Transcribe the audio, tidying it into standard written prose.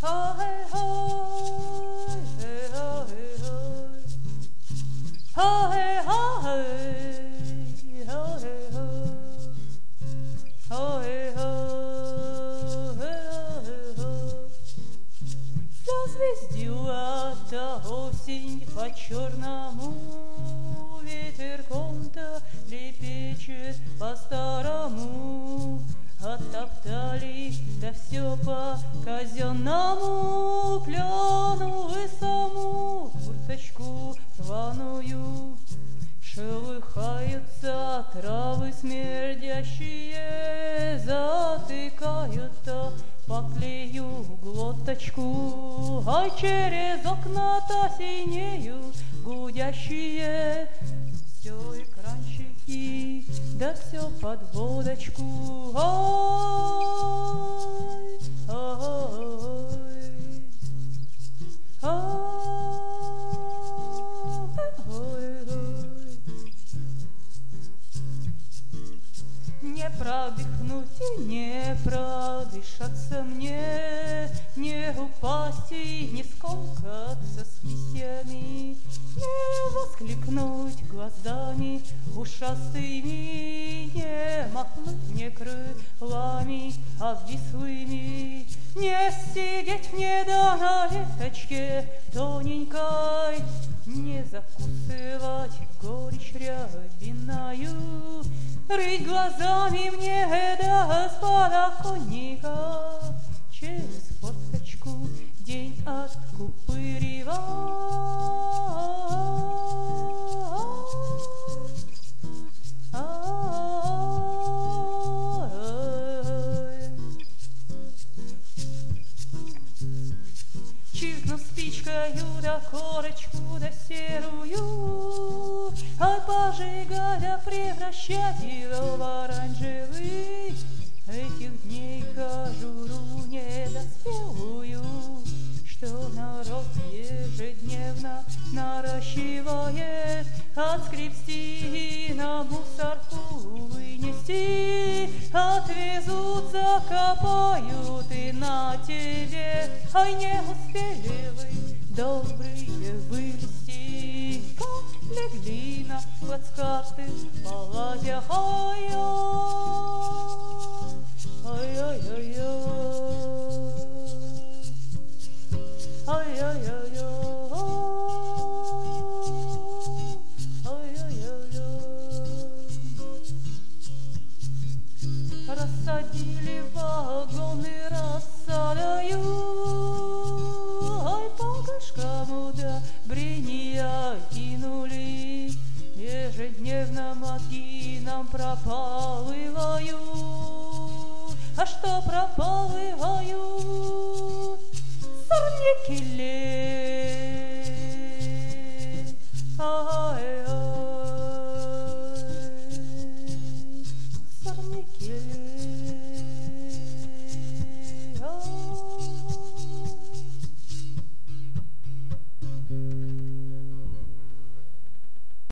Зазвездила-то осень по-черному, ветерком-то лепечет по-старому. Оттоптали, да все по-казенному, кляну и саму курточку рваную. Шелыхаются травы смердящие, затыкают-то поклею глоточку, а через окна-то синеют гудящие все экранчики, да все под водочку. Ой, ой, ой, ой. Не продыхнуть и не продышаться мне, не упасть и не скомкаться с листьями, не воскликнуть глазами ушастыми, не махнуть мне крылами обвислыми, не сидеть мне да на веточке тоненькой, не закусывать горечь рябиною, рыть глазами мне да с подоконника, через форточку день откупыривать. Чиркну спичкою да корочку да серую, а пожигать да превращать его в оранжевый. Этих дней кожуру недоспелую, что народ ежедневно наращивает, отскребсти и на мусорку вынести, отвезут, закопают и на тебе. Ай, не успели вы, добрые, вылезти, как легли на плацкарты полазя. Ай-яй-яй-яй, ай-яй-яй-яй, ай-яй-яй-яй. Рассадили вагоны рассадою, ай, по кашкам удобрения кинули, ежедневно мозги нам пропалывают. А что пропалывают? Сорняки лезут.